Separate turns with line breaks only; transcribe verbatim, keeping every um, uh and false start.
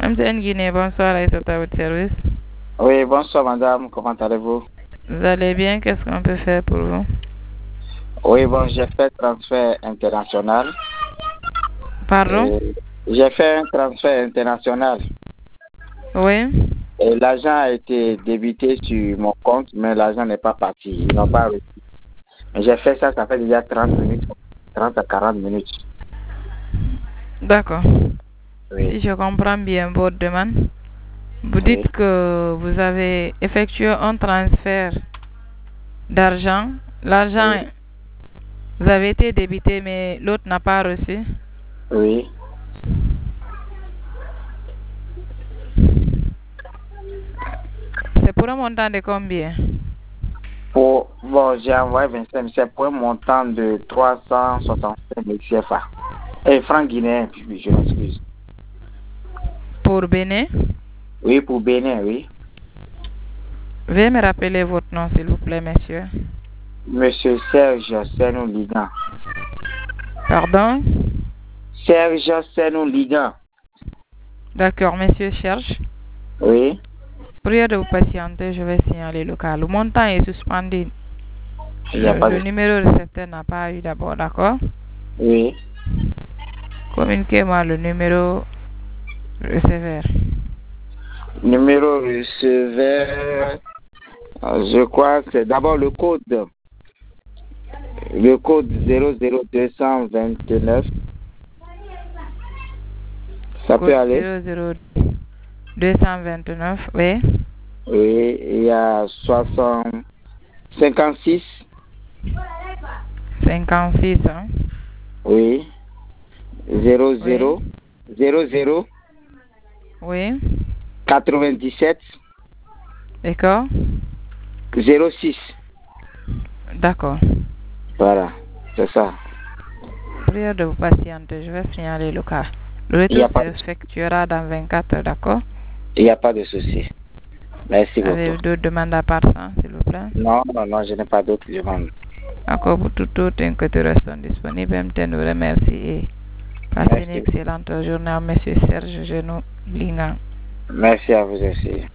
M T N Guinée, bonsoir, Aïssata, votre service.
Oui, bonsoir madame, comment allez-vous?
Vous allez bien? Qu'est-ce qu'on peut faire pour vous?
Oui, bon, j'ai fait transfert international.
Pardon?
J'ai fait un transfert international.
Oui.
Et l'argent a été débité sur mon compte, mais l'argent n'est pas parti. Ils n'ont pas reçu. J'ai fait ça, ça fait déjà trente minutes, trente à quarante minutes.
D'accord.
Oui.
Si je comprends bien votre demande, vous
Oui.
dites que vous avez effectué un transfert d'argent. L'argent,
Oui.
vous avez été débité, mais l'autre n'a pas reçu.
Oui.
C'est pour un montant de combien?
Pour, bon, j'ai envoyé vingt-cinq, c'est pour un montant de trois cent soixante-cinq mille C F A. Et francs guinéens, puis je m'excuse.
Pour Bénin?
Oui, pour Bénin, oui.
Veuillez me rappeler votre nom, s'il vous plaît, monsieur.
Monsieur Serge Senou Ligan.
Pardon?
Serge Senou Ligan.
D'accord, monsieur cherche.
Oui.
Prière de vous patienter, je vais signaler le cas. Le montant est suspendu.
Il n'y a
Le,
pas
le
de...
numéro récepteur n'a pas eu d'abord, d'accord?
Oui.
Communiquez-moi le numéro receveur.
Numéro receveur, je crois que c'est d'abord le code. Le code zéro zéro deux cent vingt-neuf. Ça
Code
peut aller?
zéro zéro deux cent vingt-neuf, oui.
Oui, il y a soixante, cinquante-six.
cinquante-six, hein?
Oui. zéro zéro.
Oui.
zéro zéro.
Oui.
quatre-vingt-dix-sept.
D'accord?
zéro six.
D'accord.
Voilà, c'est ça.
Prière de vous patienter, je vais signaler le cas. Le retour s'effectuera dans vingt-quatre heures, d'accord?
Il n'y a pas de souci. Merci beaucoup.
Avez-vous d'autres demandes à part ça, s'il vous plaît?
Non, non, non, je n'ai pas d'autres demandes.
Encore pour tout autre inquiétude restant disponible, M T N vous remercie et passez une excellente journée à M. Serge Genou Lingan.
Merci à vous aussi.